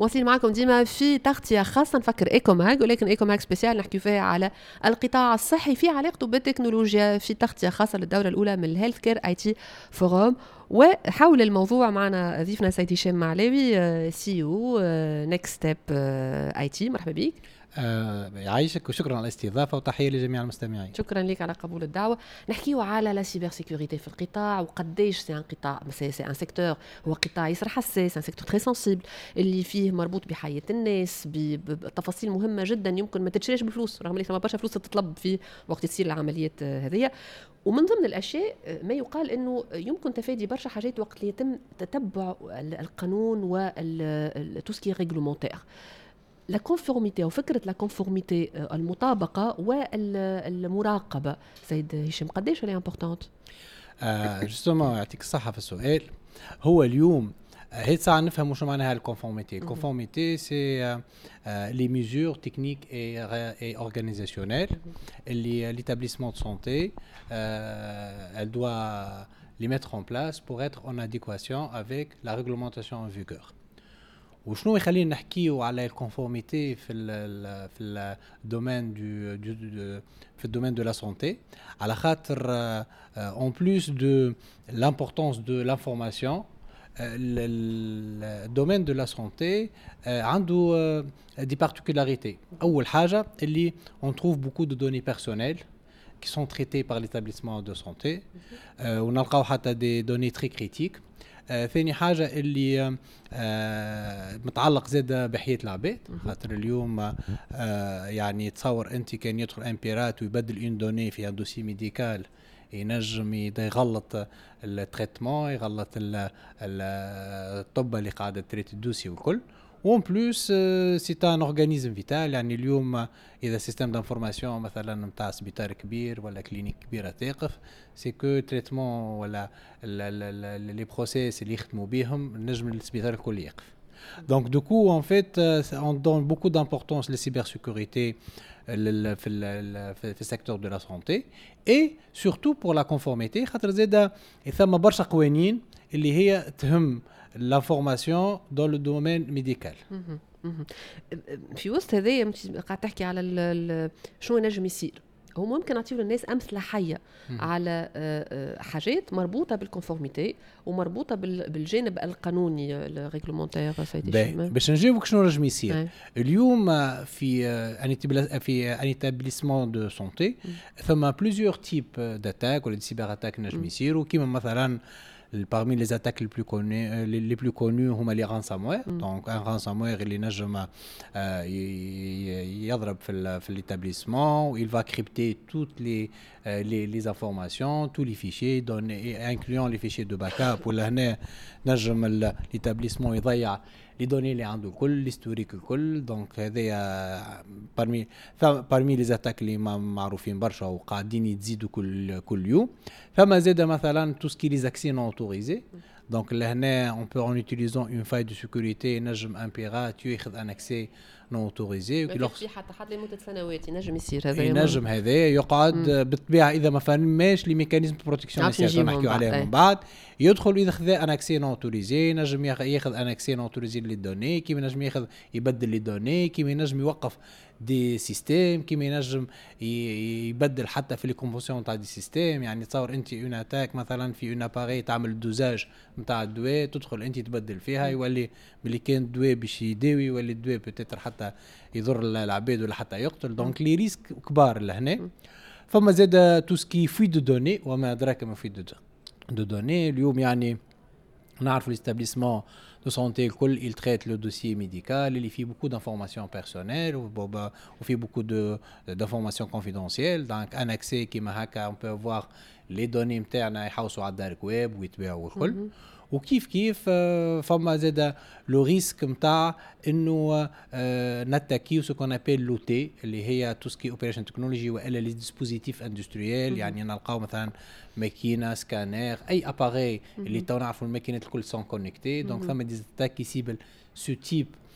مواصلين معكم ديما في تغطية خاصة نفكر إيكوماج، ولكن إيكوماج سبيسيال نحكي فيها على القطاع الصحي في علاقته بالتكنولوجيا، في تغطية خاصة للدورة الأولى من الهيلث كير اي تي فوروم. وحول الموضوع معنا ضيفنا سيد هشام معلاوي سي او نيكست ستيب اي تي. مرحبا بك. يعيشك وشكرا على الاستضافه وتحيه لجميع المستمعين. شكرا لك على قبول الدعوه. نحكيو على لا سيبر سيكوريتي في القطاع وقديش سي ان قطاع، سي ان سيكتور، هو قطاع ياسر حساس، ان سيكتور تري سنسيبل اللي فيه مربوط بحياه الناس بتفاصيل مهمه جدا يمكن ما تتشريش بفلوس، رغم اللي ثم برشا فلوس تطلب في وقت تصير العمليات هذه. ومن ضمن الاشياء ما يقال انه يمكن تفادي برشا حاجات وقت اللي يتم تتبع القانون والتوسكي ريغلومونتير. لا كونفورميتي وفكرة لا كونفورميتي المطابقة والمراقبة سيد هشام قديش هي امبورطونت؟ جوستومون يعطيك الصحة في السؤال. هو اليوم هي ساعة نفهم شو معناها الكونفورميتي. الكونفورميتي سي لي ميزور تكنيك اي اورغانيزاسيونيل اللي l'établissement de santé elle doit les mettre en place pour être en adéquation avec la réglementation en vigueur. وشنو يخلينا نحكيو على الكونفورميتي في الدومين في الدومين دو لا سانتي، على خاطر en plus de l'importance de l'information le domaine de la santé عنده des particularités. أول حاجة اللي on trouve beaucoup de données personnelles qui sont traitées par l'établissement de santé ونلقاو حتى des données très critiques. ثاني حاجة اللي متعلق زادة بحياة العباد، خاطر اليوم يعني تصور أنت كان يدخل امبيرات ويبدل اون دوني في دوسي ميديكال ينجم يغلط التريتمون، يغلط الطب اللي قاعدة تريت الدوسي والكل. وان بلوس سي ان اورغانيزم فيتال، يعني اليوم اذا سيستم دانفورماسيون مثلا نتاع سبيطار كبير ولا كلينيك كبيره تقف، سي كو تريتمون ولا لي بروسيس اللي يخدموا بهم النجم السبيطار الكل يقف. Donc du coup en fait on donne beaucoup d'importance la cybersécurité في السيكتور دو لا سانتي et surtout pour la conformité، خاطر زاده ثم برشا قوانين اللي هي تهم l'information dans le domaine médical. في وسط هذايا قاعد تحكي على شنو نجم يصير، هو ممكن نعطيو للناس امثله حيه على حاجات مربوطه بالكونفورميتي ومربوطه بالجانب القانوني الريغلومونتير سيدي هشام؟ باش نجاوبك شنو نجم يصير اليوم في ان ايتابليسمون دو سانتي ثم بليزيور تيب داتاك ولا دي سيبر اتاك نجم يصيروا، كيما مثلا parmi les attaques les plus connues هما les ransomware. Donc un ransomware اللي نجم يضرب في l'établissement où il va crypter toutes les informations, tous les fichiers incluant les fichiers de backup. ولا هنا نجم l'établissement يضيع les données اللي عنده الكل، l'historique الكل. donc هذا parmi les attaques اللي معروفين برشا وقاعدين يتزيدوا كل يوم. فما زاد مثلا tout ce qui les accès non autorisés. donc لهنا on peut en utilisant une faille de sécurité نجم un pirate ياخذ un accès non autorisé في حتى لمده سنوات ينجم يصير هذا، ينجم هذا يقعد بالطبيعه اذا ما فهمناش لي ميكانيزم دو بروتيكسيون اللي نحكيو عليهم من بعد يدخل ياخذ ان اكسي نون اوتوريزي، نجم ياخذ ان اكسي نون اوتوريزي لي دوني، كيما نجم ياخذ يبدل لي دوني، كيما نجم يوقف دي سيستيم، كيما ينجم يبدل حتى في لي كونفونسيون تاع دي سيستيم. يعني تصور انت اون اتاك مثلا في اون اباري تعمل دوزاج نتاع الدواء، تدخل انت تبدل فيها يولي ملي كان الدواء باش يداوي يولي الدواء بتاتر حتى يضر العباد ولا حتى يقتل. دونك لي ريسك كبار لهنا. فما زاد تو سكي في دو دوني وما ادراك ما في دو دوني. اليوم يعني نعرف l'établissement de santé الكل il traite le dossier médical, il fait beaucoup d'informations personnelles ou fait beaucoup d'informations confidentielles. donc un accès كيما هكا on peut avoir les données نتاعنا يحوسوا على الدارك ويب ويتباعوا الكل. وكيف فما زاد لو ريسك نتاع انه نتاكيو سو كون ابيل لوتي اللي هي توسكي اوبريشن تكنولوجي والا لي ديسبوزيتيف اندستريال. يعني نلقاو مثلا ماكينه سكانير اي اباري اللي تو نعرفوا الماكينات الكل سون كونيكتي. دونك فما دي اتاك يسيبل سو تيب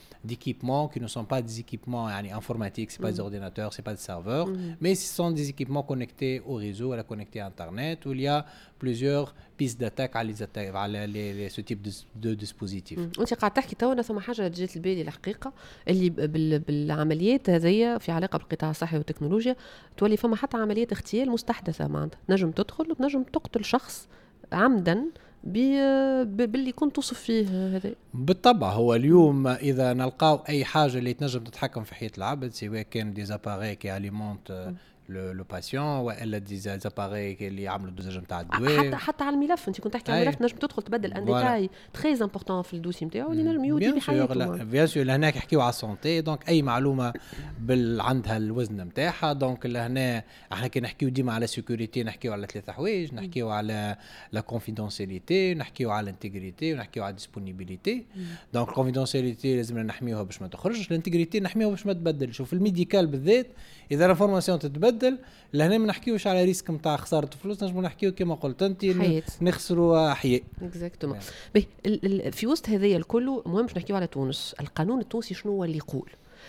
d'équipements qui ne sont pas des équipements informatiques, c'est pas des ordinateurs, c'est pas des serveurs, mais ce sont des équipements connectés au réseau, connectés à Internet, où il y a plusieurs pistes d'attaque على ce type de dispositif. انت قاعد تحكي تو ثم حاجه جات لبالي الحقيقه اللي بالعمليات هذيا في علاقه بالقطاع الصحي والتكنولوجيا تولي فما حتى عمليات اغتيال مستحدثه معناتها نجم تدخل ونجم تقتل شخص عمدا باللي كنت توصف فيه هذا. بالطبع هو اليوم اذا نلقاو اي حاجه اللي تنجم تتحكم في حياه العبد سواء كان دي زاباري كي اليمونت لو باسيون والا دي زاباري اللي يعملوا الدوزاج نتاع الدواء حتى على الملف انت كنت تحكي على الملف نجم تدخل تبدل ان ديتاي تري امبورطون في الدوسي نتاعو اللي نجم يودي بحياته. بيان سور لهناك نحكيو على السونتي دونك اي معلومه عندها الوزن نتاعها دونك لهنا احنا كي نحكيو ديما على سيكوريتي نحكيو على ثلاثه حوايج نحكيو على لا كونفيدونسياليتي نحكيو على الانتيغريتي ونحكيو على الديسبونيبيليتي. دونك الكونفيدونسياليتي لازم نحميوها باش ما تخرجش الانتيغريتي نحميوها باش ما تبدل. شوف الميديكال بالذات اذا الانفورماسيون تتبدل لهنا ما نحكيوش على ريسك نتاع خساره فلوس نجم نحكيو كما قلت انت نخسروا احياء. اكزاكتومون. في وسط هذايا الكل مهم باش نحكيو على تونس. القانون التونسي شنو هو اللي يقول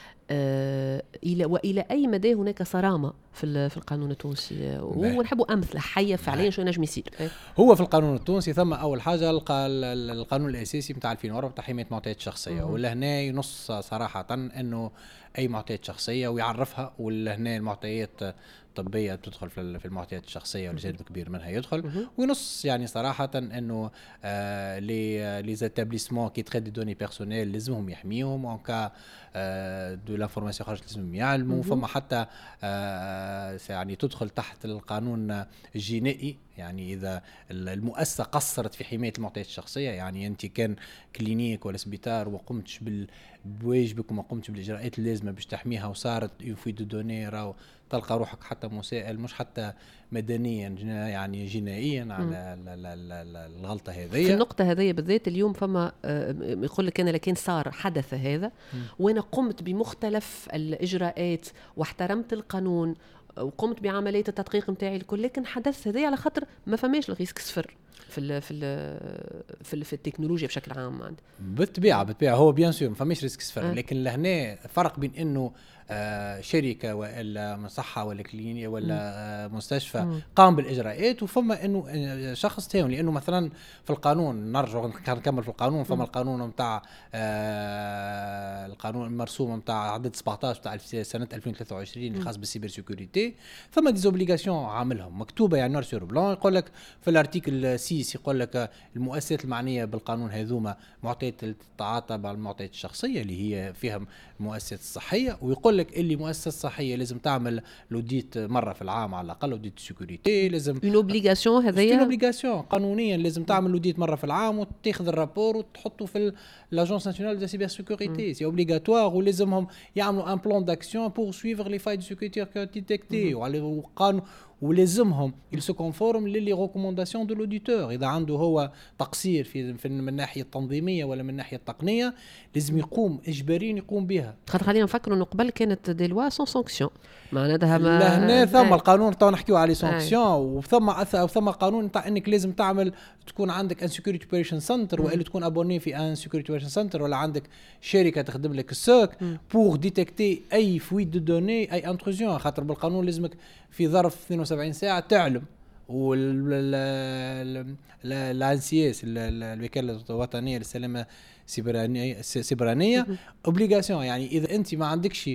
الى اي مدى هناك صرامه في القانون التونسي ونحبوا امثله حيه فعليا شو نجم يصير. هو في القانون التونسي ثم اول حاجه القانون الاساسي نتاع 2004 بتاع حمايه المعطيات الشخصيه ولا هنا ينص صراحه انه اي معطيات شخصيه ويعرفها ولا هنا المعطيات الطبيه تدخل في المعطيات الشخصيه والجانب كبير منها يدخل وينص يعني صراحه انه لي زيتابليسمون كي تريت دي دوني بيرسونيل لازمهم يحميهم ان كا دو لانفورماسيون خرجت لازمهم يعلموا. فما حتى يعني تدخل تحت القانون الجنائي يعني اذا المؤسسه قصرت في حمايه المعطيات الشخصيه يعني انت كان كلينيك ولا سبيطار وقمتش بواجبك وما قمتش بالاجراءات اللازمه باش تحميها وصارت في دو دوني راهو تلقى روحك حتى مسائل مش حتى مدنيا يعني جنائيا على الغلطه هذه. في النقطه هذه بالذات اليوم فما يقول لك انا لكن صار حدث هذا وانا قمت بمختلف الاجراءات واحترمت القانون وقمت بعمليه التدقيق نتاعي الكل لكن حدث هذا على خاطر ما فماش الريسك صفر في التكنولوجيا بشكل عام عندي. بالطبيعه هو بيان سور ما فماش ريسك صفر لكن لهنا فرق بين انه شركه ولا مصحه ولا كلينيك ولا مستشفى قام بالاجراءات وفما انه شخص ثاني لانه مثلا في القانون نرجع نكمل في القانون فما القانون نتاع القانون المرسوم نتاع عدد 17 تاع سنه 2023 اللي خاص بالسيبر سيكوريتي فما دي اوبليغاسيون عاملهم مكتوبه يعني نور سور بلون يقول لك في الارتيكل 6 يقول لك المؤسسات المعنيه بالقانون هذوما معطيات تتعاطى مع المعطيات الشخصيه اللي هي فيها المؤسسات الصحيه ويقول لك اللي مؤسسه صحيه لازم تعمل لوديت مره في العام على الاقل لوديت سيكوريتي لازم اون اوبليغاسيون هذايا اون اوبليغاسيون قانونيا لازم تعمل لوديت مره في العام وتاخذ الرابور وتحطه في لاجونس ناسيونال دو سيبر سيكوريتي سي اوبليغاتوار ولازمهم يعملوا ان بلان داكسيون بور سويفر لي فاي دو سيكوريتي كي ديتيكتي وقانون ولازمهم يلسو كونفورم للي ريكومونداسيون دو لوديتور اذا عنده هو تقصير في من الناحيه التنظيميه ولا من الناحيه التقنيه لازم يقوم اجباريا يقوم بها. خلينا نفكروا انه قبل كانت دي لوا سون سانكسيون معناتها لهنا ثم القانون تو نحكيو على سانكسيون وثم قانون نتاع انك لازم تعمل تكون عندك ان سيكوريتي اوبريشن سنتر والا تكون ابوني في ان سيكوريتي اوبريشن سنتر ولا عندك شركه تخدم لك السوق بور ديتكتي اي فويت دو دوني اي انتروزيون خاطر بالقانون لازمك في ظرف 72 ساعه تعلم والانسياس الوكاله الوطنيه للسلامه السيبرانيه اوبليغاسيون يعني اذا انت ما عندكش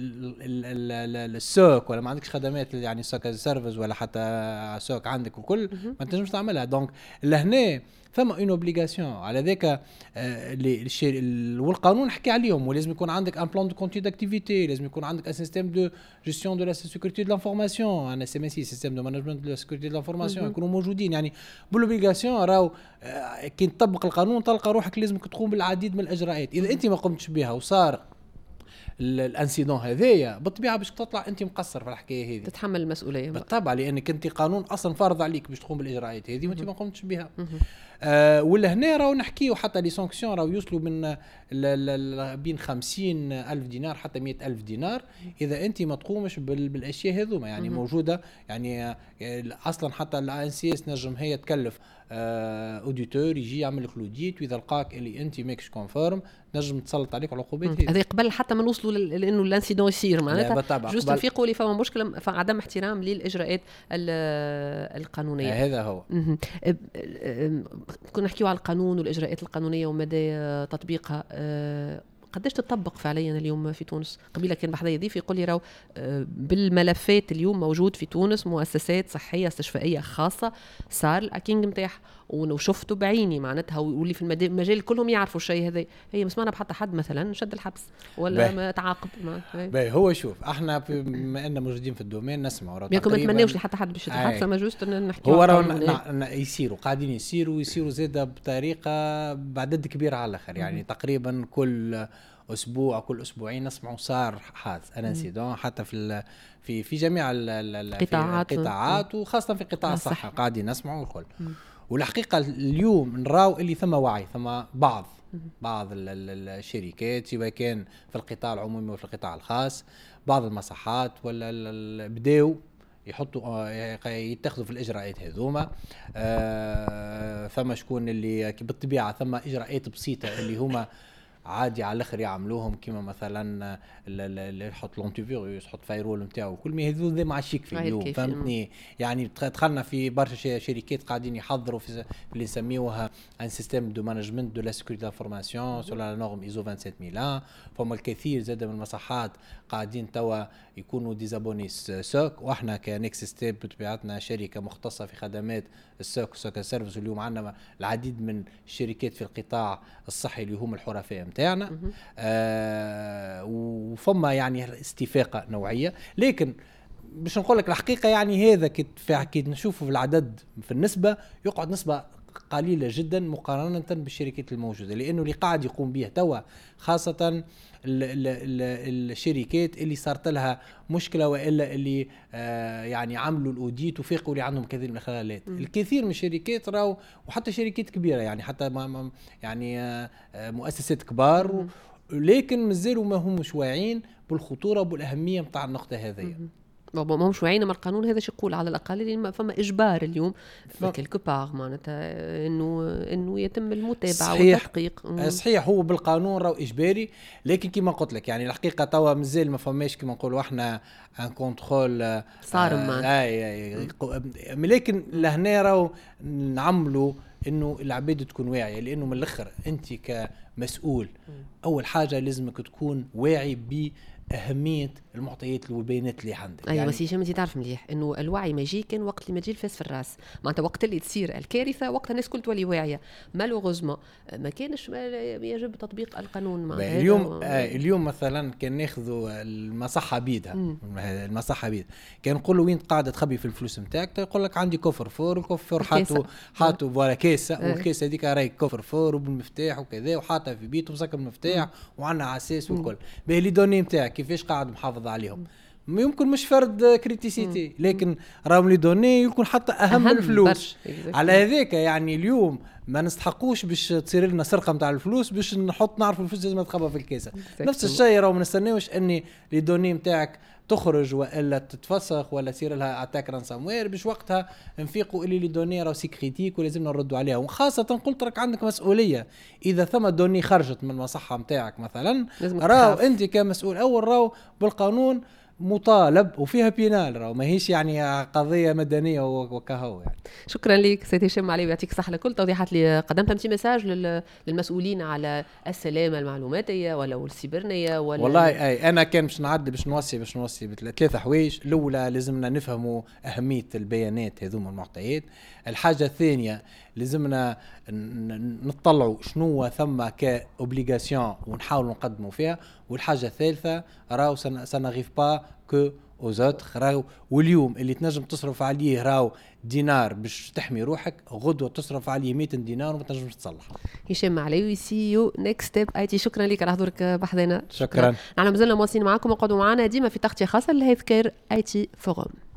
السوق ولا ما عندكش خدمات يعني سوق سيرفيس ولا حتى سوق عندك وكل ما تنجمش تعملها. دونك لهنا ثم اون اوبليغاسيون على ذاك والقانون حكي عليهم ولازم يكون عندك ان بلان دو كونتي داكتيفيتي لازم يكون عندك ان سيستيم دو جيستيون دو لا سيكوريتي دو لانفورماسيون ان اس ام سي سيستيم دو مانجمنت دو لا سيكوريتي دو لانفورماسيون يكونوا موجودين يعني بالاوبليغاسيون راهو كي تطبق القانون تلقى روحك لازم تقوم بالعديد من الاجراءات. اذا انت ما قمتش بها وصار الانسيدون هذايا بالطبيعه باش تطلع انت مقصر في الحكايه هذه تتحمل المسؤوليه بالطبع لانك انت قانون اصلا فارض عليك باش تقوم بالاجراءات هذه وانت ما قمتش بها. ولا هنا راهو نحكيو حتى لي سانكسيون راهو يوصلوا من بين 50,000 دينار حتى 100,000 دينار اذا انت ما تقومش بالاشياء هذوما يعني موجوده يعني اصلا حتى الان سي اس نجم هي تكلف اوديتور يجي يعمل لك لوديت واذا لقاك اللي انت ماكش كونفيرم نجم تسلط عليك العقوبات هذه قبل حتى ما نوصلوا لانه الانسيدون يصير معناتها جوست نفيقوا لي فما مشكله عدم احترام للاجراءات القانونيه. هذا هو. كنا نحكيو على القانون والاجراءات القانونيه ومدى تطبيقها. قداش تطبق فعليا اليوم في تونس؟ قبيله كان بحذايا ضيف يقول لي راهو بالملفات اليوم موجود في تونس مؤسسات صحيه استشفائيه خاصه صار الاكينج نتاعها وشفته بعيني معناتها واللي في المجال كلهم يعرفوا الشيء هذا. هي ما سمعنا بحتى حد مثلا شد الحبس ولا ما تعاقب هو شوف احنا بما ان موجودين في الدومين نسمعوا ياكم ما نتمناوش لحتى حد باش يتحبس ما جوست نحكي هو راهو يصيروا قاعدين يصيروا زاده بطريقه بعدد كبير على الاخر يعني تقريبا كل اسبوع كل اسبوعين نسمعوا صار حادث انسيدون حتى في جميع القطاعات وخاصه في قطاع الصحه قاعدين نسمعوا الكل. والحقيقه اليوم نراو اللي ثم وعي ثم بعض الشركات سواء كان في القطاع العمومي وفي القطاع الخاص بعض المصحات ولا بداوا يحطوا يتخذوا في الاجراءات هذوما. ثم شكون اللي بالطبيعه ثم اجراءات بسيطه اللي هما عادي على الاخر يعملوهم كيما مثلا اللي يحط لونتي فيروس يحط فايرول نتاعو كل ما هذو ذي مع الشيك في اليوم فهمتني يعني دخلنا في برشا شركات قاعدين يحضروا في اللي نسميوها ان سيستيم دو مانجمنت دو لا سيكوريتي انفورماسيون سو لا نورم ايزو 27001. فما الكثير زاد من المصحات قاعدين توا يكونوا ديزابونيس سوك واحنا كنكس ستيب بطبيعتنا شركه مختصه في خدمات السوك سيرفيس. اليوم عندنا العديد من الشركات في القطاع الصحي اللي هم الحرفاء نتاعنا وفما يعني استفاقه نوعيه. لكن باش نقول لك الحقيقه يعني هذا كي نشوفه في العدد في النسبه يقعد نسبه قليله جدا مقارنه بالشركات الموجوده لانه اللي قاعد يقوم به توا خاصه الشركات اللي صارت لها مشكله والا اللي يعني عملوا الاوديت وفيقوا اللي عندهم كثير من الخلالات. الكثير من الشركات راهو وحتى شركات كبيره يعني حتى يعني مؤسسات كبار لكن مازالوا ما همش واعيين بالخطوره وبالاهميه نتاع النقطه هذه. ما همش واعيين ما القانون هذا شو يقول على الاقل لان فما اجبار اليوم في كلكو باغ معناتها انه يتم المتابعه والتدقيق. صحيح هو بالقانون راهو اجباري لكن كما قلت لك يعني الحقيقه توا مازال ما فماش كما نقولوا احنا ان كونترول صارم لكن لهنا راهو نعملوا انه العباد تكون واعيه لانه من الاخر انت كمسؤول اول حاجه لازمك تكون واعي أهمية المعطيات والبيانات اللي عندك. أيوة يعني بس هشام أنت تعرف مليح إنه الوعي ما يجي كان وقت اللي ما يجي الفاس في الراس معناتها وقت اللي تصير الكارثة وقت الناس كل تولي واعية مالوغوزما ما كانش يجب تطبيق القانون. اليوم مثلا كان ناخذوا المصحة بيدها المصحة بيد كان نقولوا وين قاعدة تخبي في الفلوس نتاعك يقول لك عندي كفر فور الكفر حاطوا فوالا كيسة والكيسة هذيك راهي كفر فور وبالمفتاح وكذا وحاطها في بيته ومسكر المفتاح وعندنا عساس والكل باهي لي دوني نتاعك كيفاش قاعد محافظ عليهم يمكن مش فرد كريتيسيتي لكن راهم لي دوني يكون حتى اهم من الفلوس. على هذاك يعني اليوم ما نستحقوش باش تصير لنا سرقه نتاع الفلوس باش نعرف الفلوس لازم تخبى في الكيسه. نفس الشيء راهو ما نستناوش اني لي دوني نتاعك تخرج والا تتفسخ ولا تصير لها اتاك رانساموير باش وقتها نفيقوا اللي لي دوني راهو سيكريتيك ولازمنا نردوا عليها. وخاصه قلت لك عندك مسؤوليه اذا ثم دوني خرجت من المصحه نتاعك مثلا راهو انت كمسؤول اول راهو بالقانون مطالب وفيها بينال راهو ماهيش يعني قضيه مدنيه وكهو يعني. شكرا لك سيدي هشام علي ويعطيك الصحه لكل توضيحات اللي قدمتها. انت مساج للمسؤولين على السلامه المعلوماتيه ولا السيبرنيه ولا والله انا كان باش نعدي باش نوصي بثلاثه حوايج. الاولى لازمنا نفهموا اهميه البيانات هذوما المعطيات. الحاجه الثانيه لازمنا نطلعوا شنو ثم كاوبليغاسيون ونحاولوا نقدموا فيها. والحاجه الثالثه راهو سنغيف با كو اوزوتر راهو واليوم اللي تنجم تصرف عليه راهو دينار باش تحمي روحك غدوه تصرف عليه 200 دينار وما تنجمش تصلح. هشام علي سي يو نيكست ستيب اي تي شكرا لك على حضورك بحذنا. شكرا. نحن مازلنا مواصلين معكم وقعدوا معنا ديما في تغطيه خاصه للهيلث كير اي تي فوروم.